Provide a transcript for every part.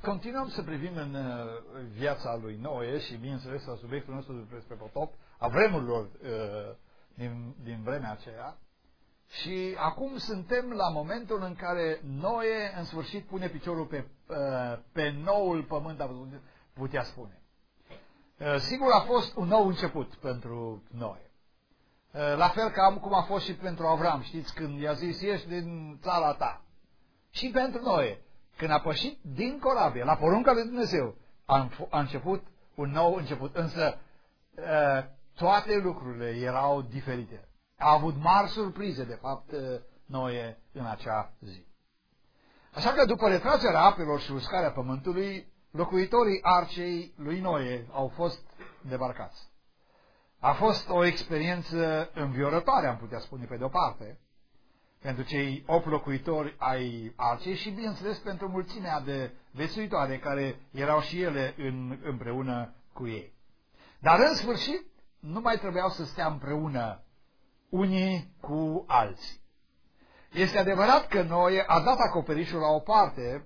Continuăm să privim în viața lui Noe și, bineînțeles, la subiectul nostru despre potop, a vremurilor din vremea aceea. Și acum suntem la momentul în care Noe, în sfârșit, pune piciorul pe noul pământ, a putea spune. Sigur, a fost un nou început pentru Noe. La fel ca cum a fost și pentru Avram, știți, când i-a zis, ieși din țara ta. Și pentru Noe, când a pășit din corabie, la porunca lui Dumnezeu, a început un nou început. Însă toate lucrurile erau diferite. A avut mari surprize, de fapt, Noe în acea zi. Așa că după retragerea apelor și uscarea pământului, locuitorii arcei lui Noe au fost debarcați. A fost o experiență înviorătoare, am putea spune, pe de-o parte, pentru cei 8 locuitori ai arcei și, bineînțeles, pentru mulțimea de viețuitoare care erau și ele împreună cu ei. Dar, în sfârșit, nu mai trebuiau să stea împreună unii cu alții. Este adevărat că Noe a dat acoperișul la o parte,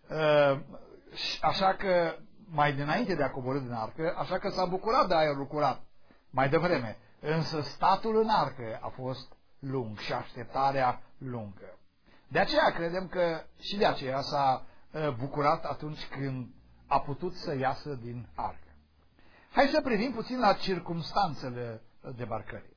așa că, mai dinainte de a coborî din arcă, așa că s-a bucurat de aerul curat mai devreme. Însă statul în arcă a fost lung și așteptarea lungă. De aceea credem că și de aceea s-a bucurat atunci când a putut să iasă din arcă. Hai să privim puțin la circumstanțele debarcării.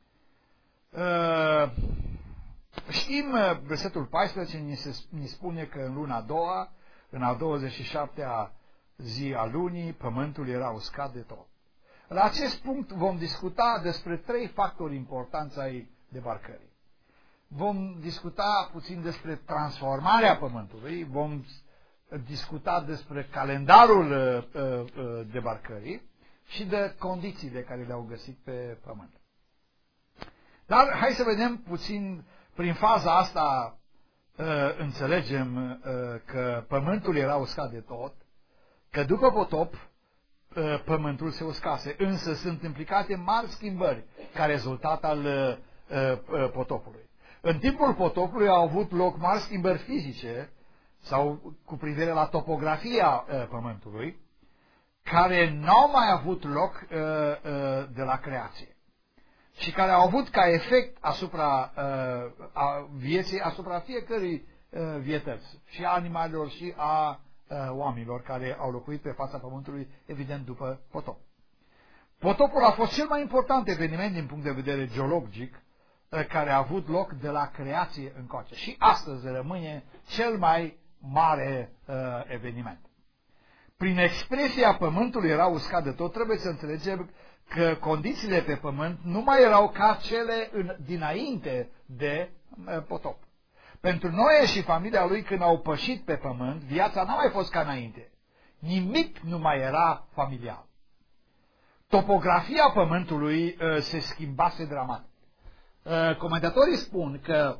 Știm, versetul 14 ni spune că în luna a doua, în a 27-a zi a lunii, pământul era uscat de tot. La acest punct vom discuta despre 3 factori importanți ai debarcării. Vom discuta puțin despre transformarea pământului, vom discuta despre calendarul debarcării și de condițiile care le-au găsit pe pământ. Dar hai să vedem puțin, prin faza asta înțelegem că pământul era uscat de tot, că după potop pământul se uscase, însă sunt implicate mari schimbări ca rezultat al potopului. În timpul potopului au avut loc mari schimbări fizice sau cu privire la topografia pământului, care n-au mai avut loc de la creație și care au avut ca efect asupra vieții, asupra fiecărui vietăți, și a animalelor și a oamenilor care au locuit pe fața pământului, evident, după potop. Potopul a fost cel mai important eveniment din punct de vedere geologic care a avut loc de la creație încoace și astăzi rămâne cel mai mare eveniment. Prin expresia pământul era uscat de tot, trebuie să înțelegem că condițiile pe pământ nu mai erau ca cele dinainte de potop. Pentru Noe și familia lui, când au pășit pe pământ, viața n-a mai fost ca înainte. Nimic nu mai era familiar. Topografia pământului se schimbase dramatic. Comentatorii spun că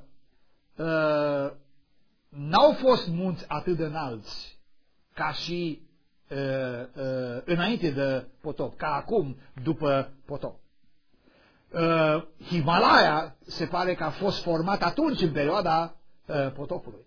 n-au fost munți atât de înalți ca și înainte de potop, ca acum după potop. Himalaya se pare că a fost format atunci, în perioada potopului.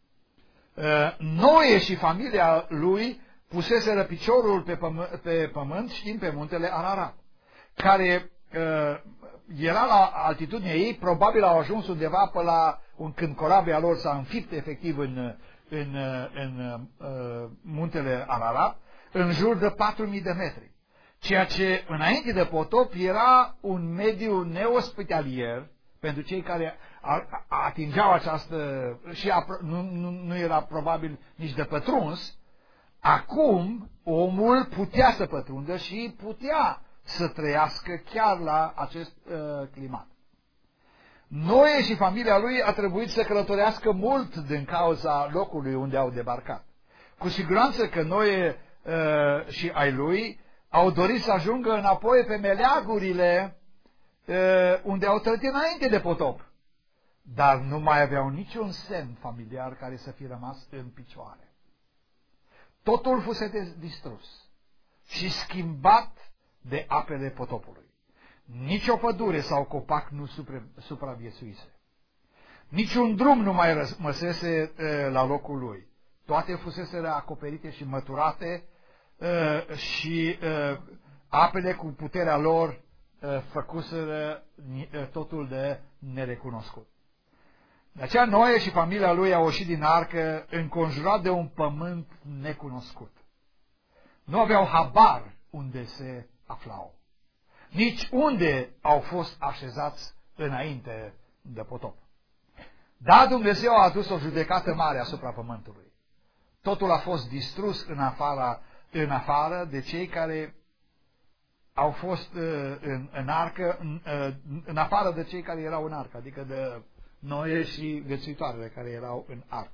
Noe și familia lui puseseră piciorul pe pământ, știm, pe muntele Ararat, care era la altitudinea ei, probabil au ajuns undeva pe la când corabia lor s-a înfipt efectiv în muntele Ararat, în jur de 4.000 de metri. Ceea ce înainte de potop era un mediu neospitalier pentru cei care atingeau această și nu era probabil nici de pătruns. Acum omul putea să pătrundă și putea să trăiască chiar la acest climat. Noe și familia lui a trebuit să călătorească mult din cauza locului unde au debarcat. Cu siguranță că Noe și ai lui au dorit să ajungă înapoi pe meleagurile unde au trăit înainte de potop, dar nu mai aveau niciun semn familiar care să fi rămas în picioare. Totul fusese distrus și schimbat de apele potopului. Nici o pădure sau copac nu supraviețuise. Niciun drum nu mai rămăsese la locul lui. toate fuseseră acoperite și măturate și apele cu puterea lor făcuseră totul de nerecunoscut. De aceea Noe și familia lui au ieșit din arcă înconjurat de un pământ necunoscut. Nu aveau habar unde se aflau, nici unde au fost așezați înainte de potop. Da, Dumnezeu a adus o judecată mare asupra pământului. Totul a fost distrus în afară de cei care au fost în arcă, în afară de cei care erau în arcă, adică de Noe și viețuitoarele care erau în arcă.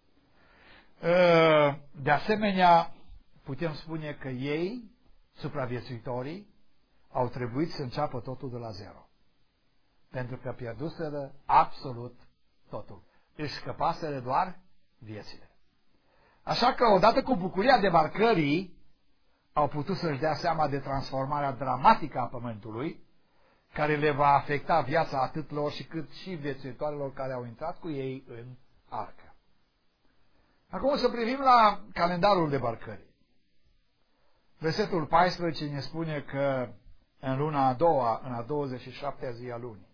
De asemenea, putem spune că ei, supraviețuitorii, au trebuit să înceapă totul de la zero. Pentru că pierduseră absolut totul. Își scăpaseră doar viețile. Așa că, odată cu bucuria debarcării, au putut să-și dea seama de transformarea dramatică a pământului, care le va afecta viața atât lor și cât și viețuitoarelor care au intrat cu ei în arcă. Acum să privim la calendarul debarcării. Versetul 14 ne spune că în luna a doua, în a 27-a zi a lunii.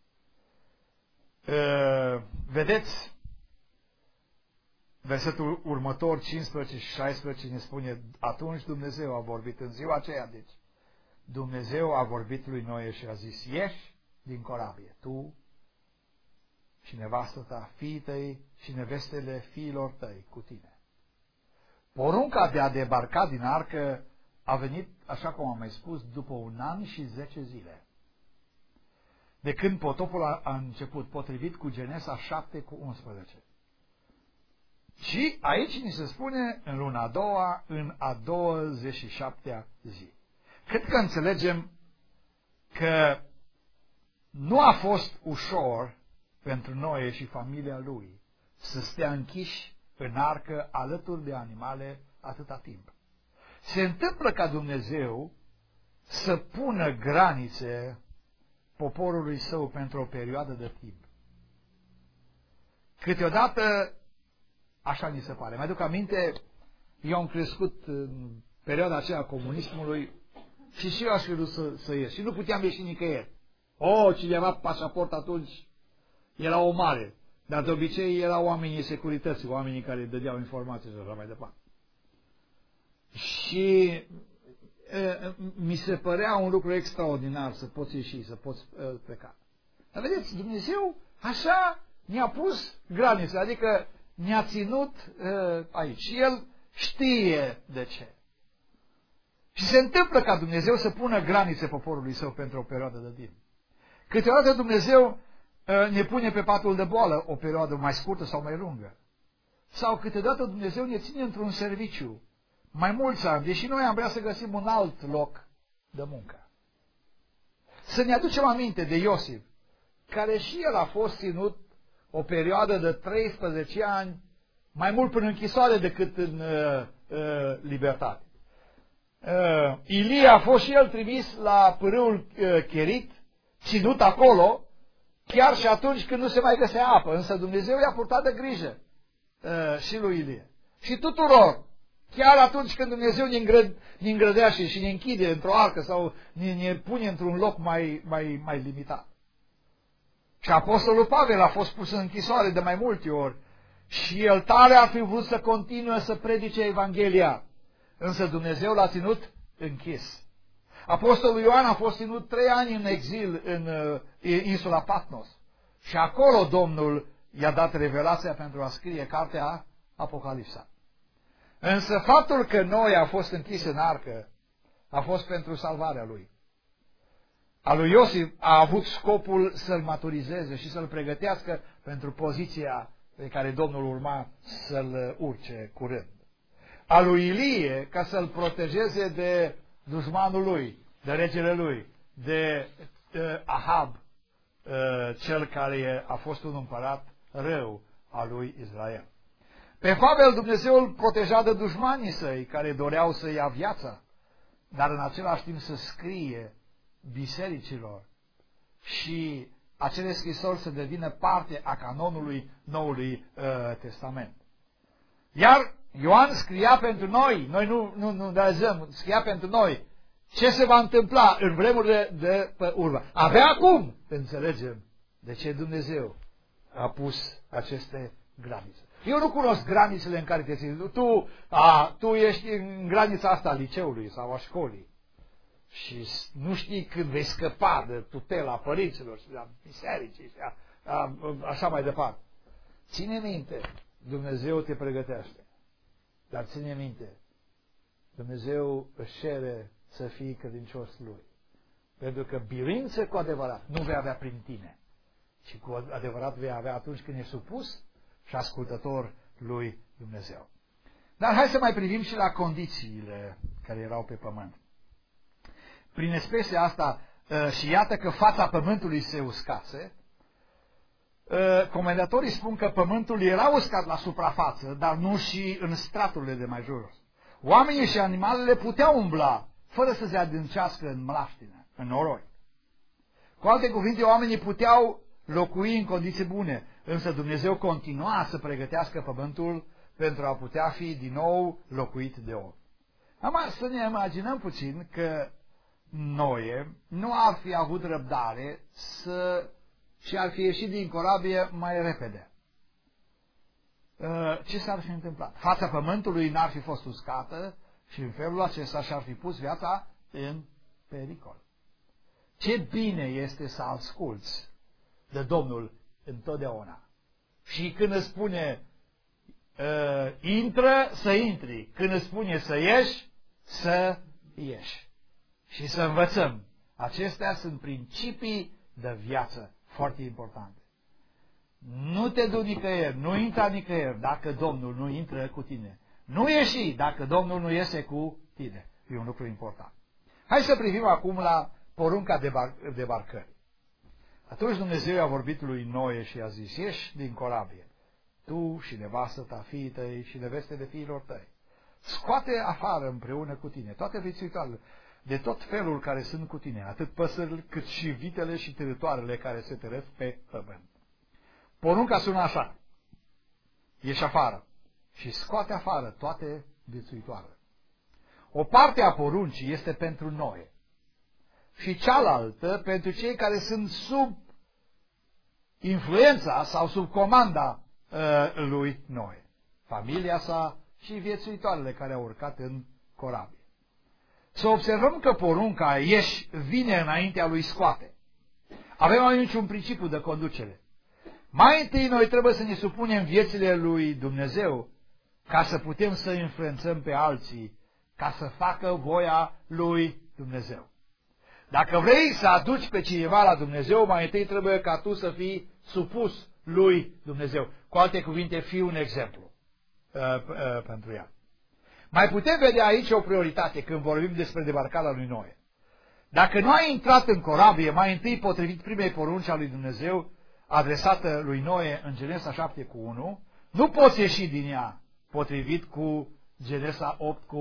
Vedeți, versetul următor, 15 și 16, ne spune, atunci Dumnezeu a vorbit în ziua aceea, deci Dumnezeu a vorbit lui Noe și a zis, ieși din corabie, tu și nevastă ta, fiii tăi și nevestele fiilor tăi cu tine. Porunca de a debarca din arcă a venit, așa cum am mai spus, după 1 an și 10 zile. De când potopul a început, potrivit cu Genesa 7:11. Și aici ni se spune, în luna a doua, în a 27-a zi. Cred că înțelegem că nu a fost ușor pentru Noe și familia lui să stea închiși în arcă alături de animale atâta timp. Se întâmplă ca Dumnezeu să pună granițe poporului său pentru o perioadă de timp. Câteodată, așa ni se pare. Mi-aduc aminte, eu am crescut în perioada aceea a comunismului și eu aș fi vrut să ies. Și nu puteam ieși nicăieri. Cine avea pașaport atunci era o mare. Dar de obicei erau oamenii securității, oamenii care dădeau informații și așa mai departe. Și mi se părea un lucru extraordinar să poți ieși, să poți pleca. Dar vedeți, Dumnezeu așa ne-a pus granițe, adică ne-a ținut aici. Și El știe de ce. Și se întâmplă ca Dumnezeu să pună granițe poporului său pentru o perioadă de timp. Câteodată Dumnezeu ne pune pe patul de boală o perioadă mai scurtă sau mai lungă. Sau câteodată Dumnezeu ne ține într-un serviciu mai mulți ani, deși noi am vrea să găsim un alt loc de muncă. Să ne aducem aminte de Iosif, care și el a fost ținut o perioadă de 13 ani, mai mult până închisoare decât în libertate. Ilie a fost și el trimis la pârâul Cherit, ținut acolo, chiar și atunci când nu se mai găsea apă, însă Dumnezeu i-a purtat de grijă și lui Ilie. Și tuturor, chiar atunci când Dumnezeu ne îngrădește și ne închide într-o arcă sau ne pune într-un loc mai limitat. Și Apostolul Pavel a fost pus în închisoare de mai multe ori și el tare ar fi vrut să continue să predice Evanghelia, însă Dumnezeu l-a ținut închis. Apostolul Ioan a fost ținut 3 ani în exil în insula Patmos și acolo Domnul i-a dat revelația pentru a scrie cartea Apocalipsa. Însă faptul că Noe a fost închis în arcă a fost pentru salvarea lui. A lui Iosif a avut scopul să-l maturizeze și să-l pregătească pentru poziția pe care Domnul urma să-l urce curând. A lui Ilie ca să-l protejeze de dușmanul lui, de regele lui, de Ahab, cel care a fost un împărat rău al lui Israel. Pe Pavel Dumnezeu îl proteja de dușmanii săi care doreau să ia viața, dar în același timp să scrie bisericilor și acele scrisori să devină parte a canonului Noului Testament. Iar Ioan scria pentru noi nu realizăm, scria pentru noi ce se va întâmpla în vremurile de pe urmă. Abia acum înțelegem de ce Dumnezeu a pus aceste granițe. Eu nu cunosc granițele în care te ții. Tu ești în granița asta a liceului sau a școlii și nu știi când vei scăpa de tutela părinților și a bisericii și așa mai departe. Ține minte, Dumnezeu te pregătește. Dar ține minte, Dumnezeu își cere să fii credincios Lui. Pentru că biruință cu adevărat nu vei avea prin tine, ci cu adevărat vei avea atunci când ești supus și ascultător lui Dumnezeu. Dar hai să mai privim și la condițiile care erau pe pământ. Prin expresia asta, și iată că fața pământului se uscase, comendatorii spun că pământul era uscat la suprafață, dar nu și în straturile de mai jos. Oamenii și animalele puteau umbla fără să se adâncească în mlaștină, în noroi. Cu alte cuvinte, oamenii puteau locui în condiții bune, însă Dumnezeu continua să pregătească pământul pentru a putea fi din nou locuit de om. Acum să ne imaginăm puțin că Noe nu ar fi avut răbdare și ar fi ieșit din corabie mai repede. Ce s-ar fi întâmplat? Fața pământului n-ar fi fost uscată și în felul acesta și-ar fi pus viața în pericol. Ce bine este să asculți de Domnul întotdeauna. Și când îți spune intră, să intri. Când îți spune să ieși, să ieși. Și să învățăm. Acestea sunt principii de viață foarte importante. Nu te du nicăieri, nu intra nicăieri dacă Domnul nu intră cu tine. Nu ieși dacă Domnul nu iese cu tine. E un lucru important. Hai să privim acum la porunca debarcării. Atunci Dumnezeu a vorbit lui Noe și a zis: ieși din corabie, tu și nevastă ta, fiii tăi și nevestele fiilor tăi. Scoate afară împreună cu tine toate viețuitoarele de tot felul care sunt cu tine, atât păsările cât și vitele și târătoarele care se târăsc pe pământ. Porunca sună așa: ieși afară și scoate afară toate viețuitoarele. O parte a poruncii este pentru Noe și cealaltă pentru cei care sunt sub influența sau sub comanda lui Noe, familia sa și viețuitoarele care au urcat în corabie. Să observăm că porunca ieși vine înaintea lui scoate. Avem aici un principiu de conducere. Mai întâi noi trebuie să ne supunem viețile lui Dumnezeu ca să putem să influențăm pe alții, ca să facă voia lui Dumnezeu. Dacă vrei să aduci pe cineva la Dumnezeu, mai întâi trebuie ca tu să fii supus lui Dumnezeu. Cu alte cuvinte, fii un exemplu pentru ea. Mai putem vedea aici o prioritate când vorbim despre debarcarea lui Noe. Dacă nu ai intrat în corabie, mai întâi potrivit primei porunci a lui Dumnezeu, adresată lui Noe în Genesa 7:1, nu poți ieși din ea potrivit cu Genesa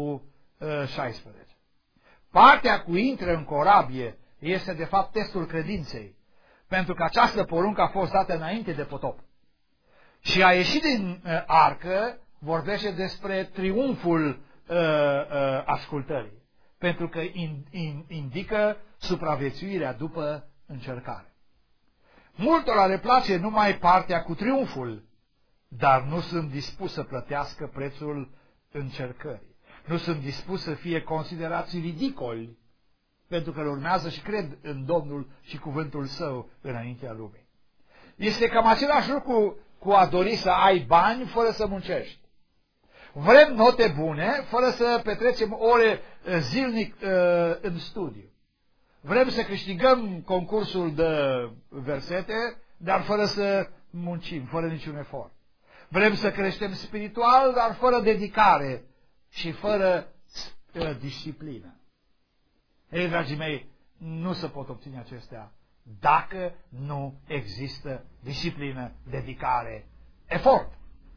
8:16. Partea cu intră în corabie este de fapt testul credinței, pentru că această poruncă a fost dată înainte de potop. Și a ieșit din arcă vorbește despre triumful ascultării, pentru că indică supraviețuirea după încercare. Multora le place numai partea cu triumful, dar nu sunt dispuși să plătească prețul încercării. Nu sunt dispuși să fie considerați ridicoli, pentru că urmează și cred în Domnul și cuvântul Său înaintea lumii. Este cam același lucru cu a dori să ai bani fără să muncești. Vrem note bune fără să petrecem ore zilnic în studiu. Vrem să câștigăm concursul de versete, dar fără să muncim, fără niciun efort. Vrem să creștem spiritual, dar fără dedicare și fără disciplină. Ei, dragii mei, nu se pot obține acestea dacă nu există disciplină, dedicare, efort.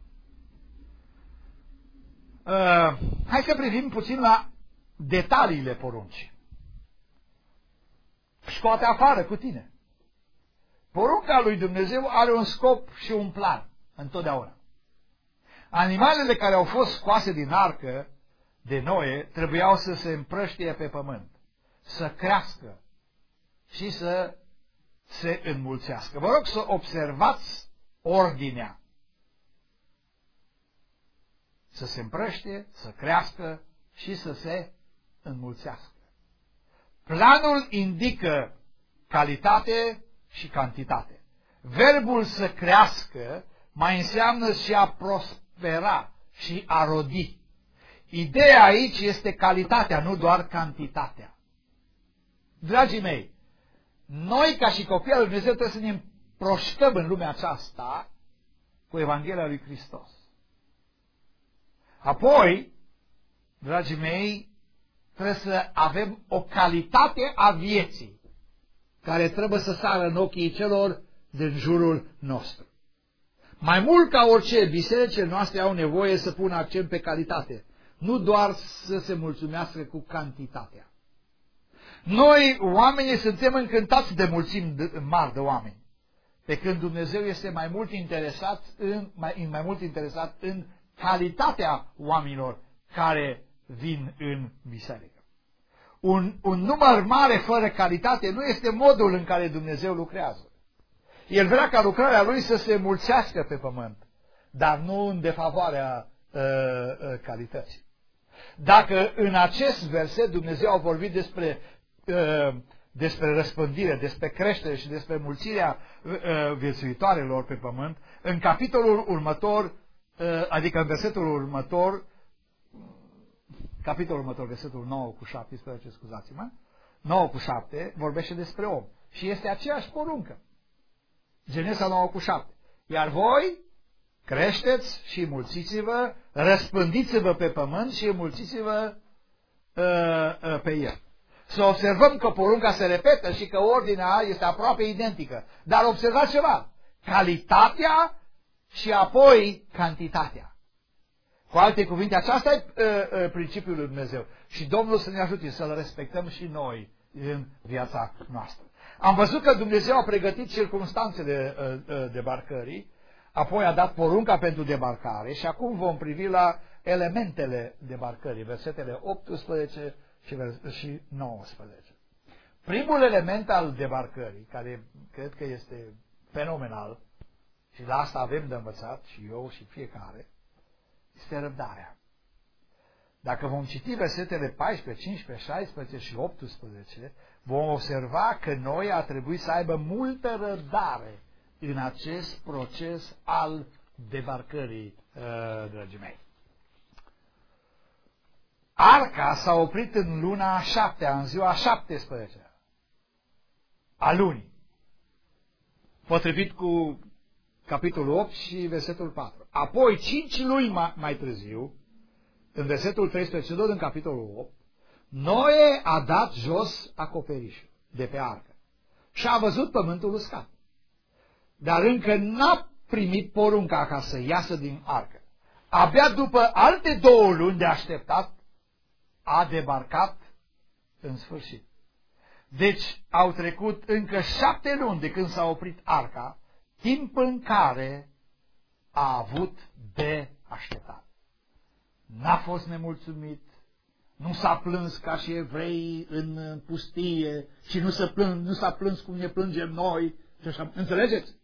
Hai să privim puțin la detaliile poruncii. Scoate afară cu tine. Porunca lui Dumnezeu are un scop și un plan întotdeauna. Animalele care au fost scoase din arcă de Noe trebuiau să se împrăștie pe pământ, să crească și să se înmulțească. Vă rog să observați ordinea. Să se împrăștie, să crească și să se înmulțească. Planul indică calitate și cantitate. Verbul să crească mai înseamnă și a prospera și a rodi. Ideea aici este calitatea, nu doar cantitatea. Dragii mei, noi ca și copii al lui Dumnezeu trebuie să ne împroștăm în lumea aceasta cu Evanghelia lui Hristos. Apoi, dragii mei, trebuie să avem o calitate a vieții care trebuie să sară în ochii celor din jurul nostru. Mai mult ca orice, bisericile noastre au nevoie să pună accent pe calitate, nu doar să se mulțumească cu cantitatea. Noi, oamenii, suntem încântați de mulțimi mari de oameni, pe când Dumnezeu este mai mult interesat în calitatea oamenilor care vin în biserică. Un număr mare fără calitate nu este modul în care Dumnezeu lucrează. El vrea ca lucrarea Lui să se mulțească pe pământ, dar nu în defavoarea calității. Dacă în acest verset Dumnezeu a vorbit despre răspândire, despre creștere și despre mulțirea viețuitoarelor pe pământ, în capitolul următor, adică în versetul următor, versetul 9 cu 17, scuzați-mă, 9 cu 7, vorbește despre om. Și este aceeași poruncă. Genesa 9 cu 7. Iar voi creșteți și mulțiți-vă, răspândiți-vă pe pământ și mulțiți-vă pe el. Să observăm că porunca se repetă și că ordinea este aproape identică. Dar observați ceva. Calitatea și apoi cantitatea. Cu alte cuvinte, aceasta e principiul lui Dumnezeu. Și Domnul să ne ajute să-L respectăm și noi în viața noastră. Am văzut că Dumnezeu a pregătit circumstanțele debarcării, apoi a dat porunca pentru debarcare și acum vom privi la elementele debarcării, versetele 18 și 19. Primul element al debarcării, care cred că este fenomenal, și la asta avem de învățat, și eu și fiecare, este răbdarea. Dacă vom citi versetele 14, 15, 16 și 18, vom observa că noi ar trebui să aibă multă răbdare în acest proces al debarcării, dragii mei. Arca s-a oprit în luna a 7-a, în ziua 17 a lunii, potrivit cu capitolul 8 și versetul 4. Apoi, 5 luni mai târziu, în versetul 13, tot în capitolul 8, Noe a dat jos acoperișul de pe arcă și a văzut pământul uscat. Dar încă n-a primit porunca ca să iasă din arcă. Abia după alte 2 luni de așteptat, a debarcat în sfârșit. Deci au trecut încă 7 luni de când s-a oprit arca, timp în care a avut de așteptat. N-a fost nemulțumit, nu s-a plâns ca și evreii în pustie și nu s-a plâns cum ne plângem noi. Înțelegeți?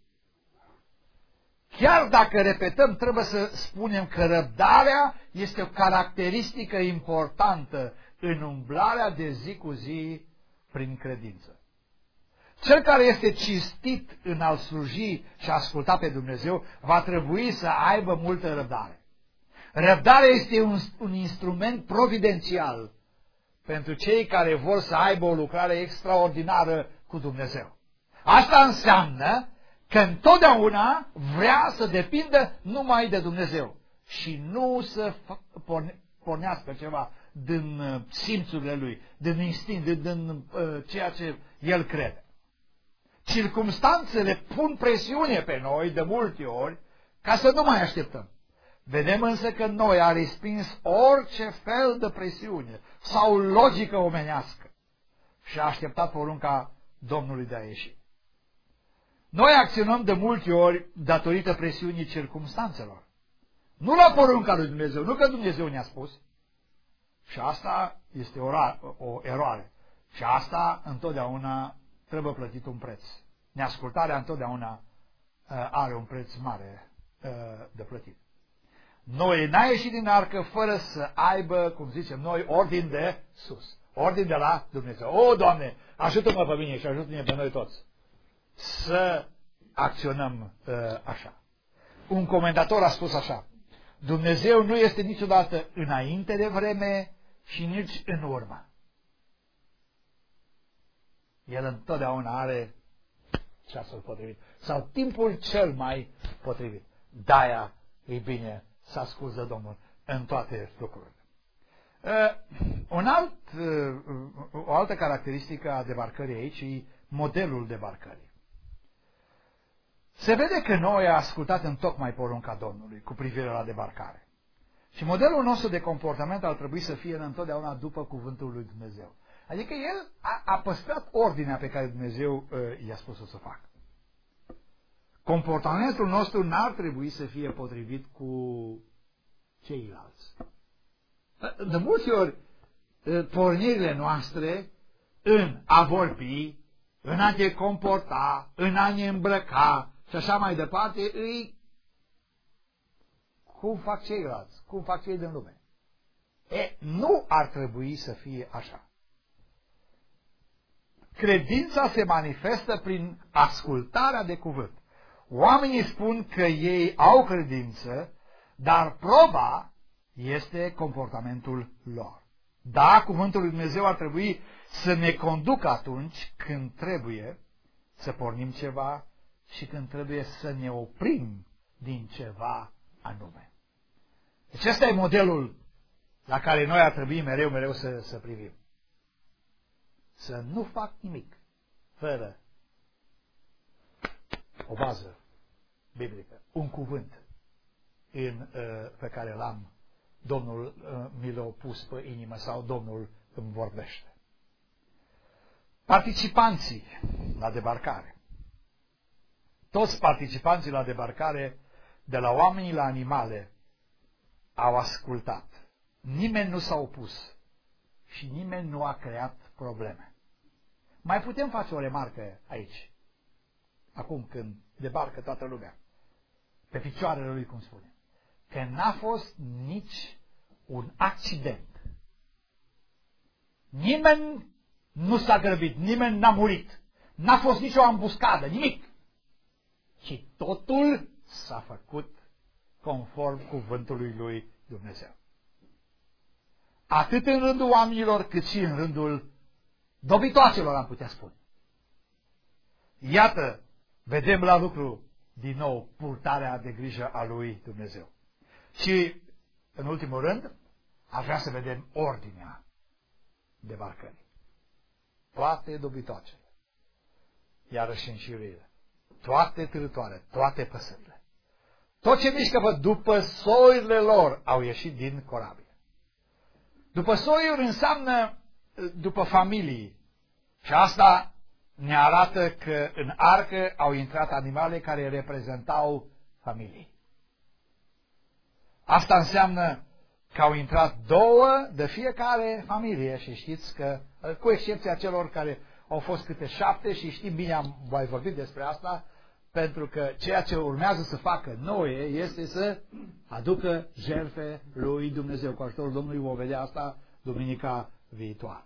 Chiar dacă repetăm, trebuie să spunem că răbdarea este o caracteristică importantă în umblarea de zi cu zi prin credință. Cel care este cinstit în a-L sluji și a asculta pe Dumnezeu va trebui să aibă multă răbdare. Răbdarea este un instrument providențial pentru cei care vor să aibă o lucrare extraordinară cu Dumnezeu. Asta înseamnă că întotdeauna vrea să depindă numai de Dumnezeu și nu să pornească ceva din simțurile lui, din instinct, din ceea ce el crede. Circumstanțele pun presiune pe noi de multe ori ca să nu mai așteptăm. Vedem însă că noi a respins orice fel de presiune sau logică omenească și a așteptat porunca Domnului de a ieși. Noi acționăm de multe ori datorită presiunii circumstanțelor. Nu la porunca lui Dumnezeu, nu că Dumnezeu ne-a spus. Și asta este o eroare. Și asta întotdeauna trebuie plătit un preț. Neascultarea întotdeauna are un preț mare de plătit. Noe n-a ieșit din arcă fără să aibă, cum zicem noi, ordin de sus. Ordin de la Dumnezeu. O, Doamne, ajută-mă pe mine și ajută-ne pe noi toți să acționăm așa. Un comentator a spus așa: Dumnezeu nu este niciodată înainte de vreme și nici în urmă. El întotdeauna are ceasul potrivit sau timpul cel mai potrivit. De-aia e bine să asculți de Domnul în toate lucrurile. O altă caracteristică a debarcării aici e modelul debarcării. Se vede că noi a ascultat întocmai porunca Domnului cu privire la debarcare. Și modelul nostru de comportament ar trebui să fie întotdeauna după cuvântul lui Dumnezeu. Adică el a păstrat ordinea pe care Dumnezeu i-a spus-o să facă. Comportamentul nostru n-ar trebui să fie potrivit cu ceilalți. De multe ori, pornirile noastre în a vorbi, în a te comporta, în a ne îmbrăca și așa mai departe, îi cum fac ceilalți, cum fac cei din lume. Nu ar trebui să fie așa. Credința se manifestă prin ascultarea de cuvânt. Oamenii spun că ei au credință, dar proba este comportamentul lor. Da, cuvântul lui Dumnezeu ar trebui să ne conducă atunci când trebuie să pornim ceva și când trebuie să ne oprim din ceva anume. Deci ăsta e modelul la care noi ar trebui mereu să privim. Să nu fac nimic fără o bază biblică, un cuvânt pe care l-am, Domnul mi l-a pus pe inimă sau Domnul îmi vorbește. Participanții la debarcare. Toți participanții la debarcare, de la oamenii la animale, au ascultat. Nimeni nu s-a opus și nimeni nu a creat probleme. Mai putem face o remarcă aici, acum când debarcă toată lumea, pe picioarele lui, cum spune, că n-a fost nici un accident. Nimeni nu s-a grăbit, nimeni n-a murit, n-a fost nicio ambuscadă, nimic. Și totul s-a făcut conform cuvântului lui Dumnezeu. Atât în rândul oamenilor, cât și în rândul dobitoacelor, am putea spune. Iată, vedem la lucru din nou purtarea de grijă a lui Dumnezeu. Și, în ultimul rând, aș vrea să vedem ordinea debarcării. Toate dobitoacele, iarăși înșiruire, toate târătoare, toate păsările, tot ce mișcă după soiurile lor au ieșit din corabie. După soiuri înseamnă după familii. Și asta ne arată că în arcă au intrat animale care reprezentau familii. Asta înseamnă că au intrat două de fiecare familie și știți că, cu excepția celor care au fost câte 7 și știm bine, am mai vorbit despre asta, pentru că ceea ce urmează să facă Noe este să aducă jertfe lui Dumnezeu. Cu ajutorul Domnului vom vedea asta duminica viitoare.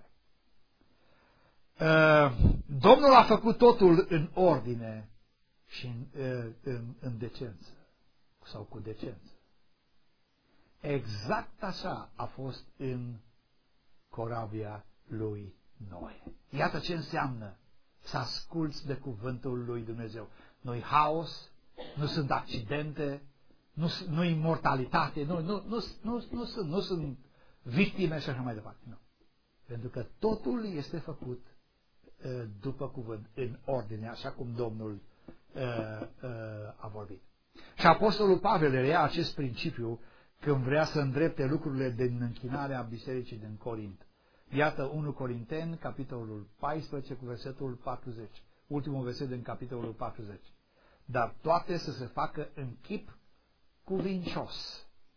Domnul a făcut totul în ordine și în decență sau cu decență. Exact așa a fost în corabia lui Noe. Iată ce înseamnă să asculți de cuvântul lui Dumnezeu. Nu-i haos, nu sunt accidente, nu-i mortalitate, nu sunt victime și așa mai departe. Nu. Pentru că totul este făcut după cuvânt, în ordine, așa cum Domnul a vorbit. Și Apostolul Pavel reia acest principiu când vrea să îndrepte lucrurile din închinarea bisericii din Corint. Iată 1 Corinteni, capitolul 14, cu versetul 40. Ultimul verset din capitolul 40. Dar toate să se facă în chip cuvincios,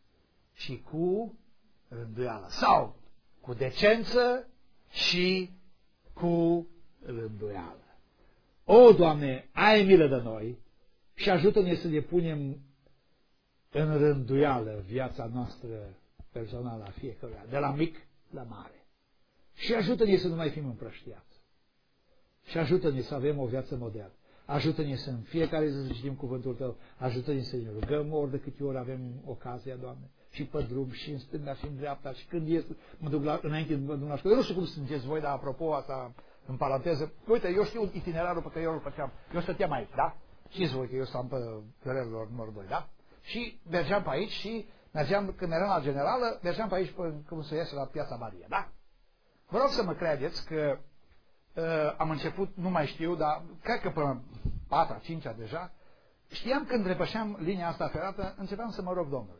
și cu rânduială. Sau cu decență și cu rânduială. O, Doamne, ai milă de noi și ajută-ne să ne punem în rânduială viața noastră personală a fiecăruia, de la mic la mare. Și ajută-ne să nu mai fim împrăștiați. Și ajută-ne să avem o viață modernă. Ajută-ne să în fiecare zi să citim cuvântul Tău. Ajută-ne să ne rugăm ori de câte ori avem ocazia, Doamne. Și pe drum, și în stânga, și în dreapta. Și când ies, mă duc înainte, mă duc la școală. Eu nu știu cum sunteți voi, dar apropo asta, în paranteză. Uite, eu știu itinerarul pe care eu îl făceam. Eu stăteam aici, da? Știți voi că eu stăm pe Ferelor numărul 2, da? Și mergeam pe aici și mergeam, când eram la Generală, mergeam pe aici până când se iese la Piața Maria, da? Vă rog să mă credeți că am început, nu mai știu, dar cred că până 4-a, 5-a deja, știam când repășeam linia asta ferată, începeam să mă rog Domnului.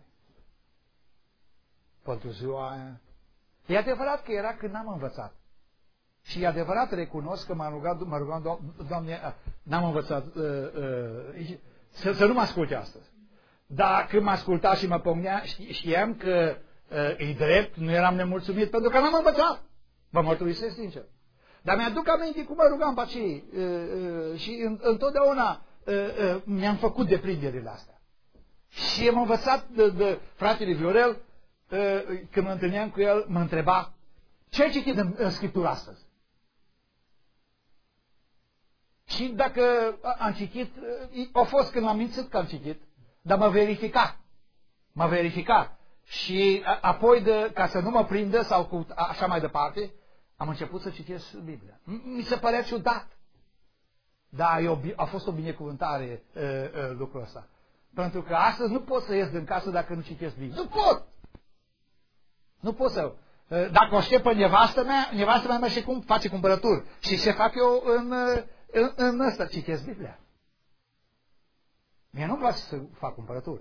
Pentru ziua aia. E adevărat că era când n-am învățat. Și e adevărat, recunosc că mă rugam, Doamne, n-am învățat să nu mă asculte astăzi. Dar când mă asculta și mă pomnea, știam că e drept, nu eram nemulțumit, pentru că n-am învățat. Vă mărturisesc sincer. Dar mi-aduc aminte cum mă rugam pe acei și întotdeauna mi-am făcut deprinderile astea. Și am învățat de fratele Viorel, când mă întâlneam cu el, mă întreba, ce ai citit în Scriptură astăzi? Și dacă am citit, a fost când m-am mințit că am citit, dar mă verifica. Și apoi, ca să nu mă prindă sau așa mai departe, am început să citesc Biblia. Mi se părea ciudat. Dar a fost o binecuvântare lucrul ăsta. Pentru că astăzi nu pot să ies din casă dacă nu citesc Biblia. Nu pot! Nu pot să... Dacă o știu pe nevastă mea merge cum face cumpărături. Și ce fac eu în ăsta? Citesc Biblia. Mie nu-mi place să fac cumpărături.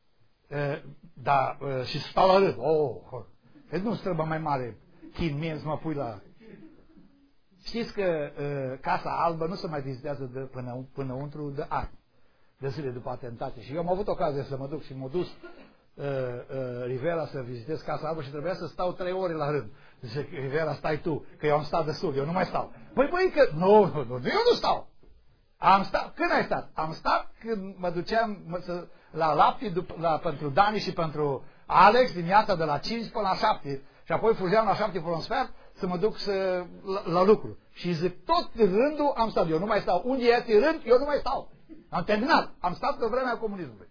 Dar și stau la rând. Nu-ți trebuie mai mare chin mie să mă pui la... Știți că Casa Albă nu se mai vizitează pânăuntru de ani, de zile după atentate. Și eu am avut ocazia să mă duc și m-am dus Rivera să vizitez Casa Albă și trebuia să stau 3 ore la rând. Zice, Rivera, stai tu, că eu am stat destul, eu nu mai stau. Păi, că... Nu, eu nu stau. Am stat. Când ai stat? Am stat când mă duceam la lapte pentru Dani și pentru Alex dimineața de la 5 până la 7. Și apoi fugeam la 7 până un sfert să mă duc la lucru. Și zic, tot rândul am stat. Eu nu mai stau. Unde este rând, eu nu mai stau. Am terminat. Am stat pe vremea comunismului.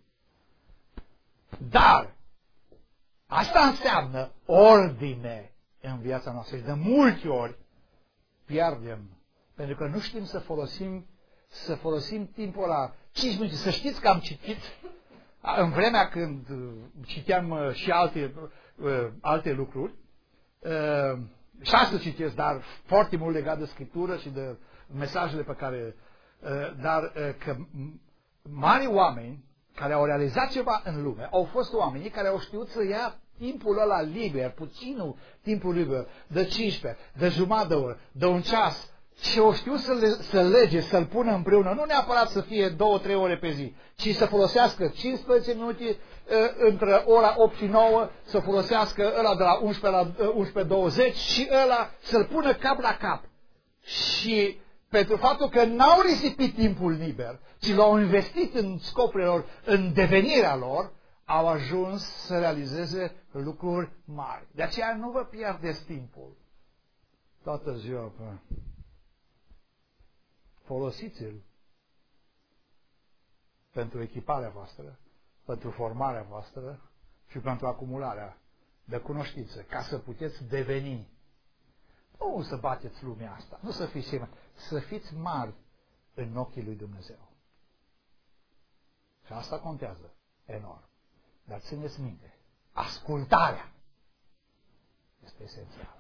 Dar asta înseamnă ordine în viața noastră. Și de multe ori pierdem. Pentru că nu știm să folosim timpul ăla 5 minute. Să știți că am citit în vremea când citeam și alte lucruri, și asta citesc, dar foarte mult legat de Scriptură și de mesajele pe care... Dar că mari oameni care au realizat ceva în lume au fost oamenii care au știut să ia timpul ăla liber, puținul timpul liber, de 15, de jumătate de oră, de un ceas, și au știut să lege, să-l pună împreună, nu neapărat să fie 2-3 ore pe zi, ci să folosească 15 minute între ora 8 și 9, să folosească ăla de la 11 la 11:20 și ăla să-l pună cap la cap. Și pentru faptul că n-au risipit timpul liber, ci l-au investit în scopurile lor, în devenirea lor, au ajuns să realizeze lucruri mari. De aceea nu vă pierdeți timpul toată ziua. Folosiți-l pentru echiparea voastră, pentru formarea voastră și pentru acumularea de cunoștință, ca să puteți deveni. Nu să bateți lumea asta, nu să fiți să fiți mari în ochii lui Dumnezeu. Și asta contează enorm. Dar țineți minte, ascultarea este esențială.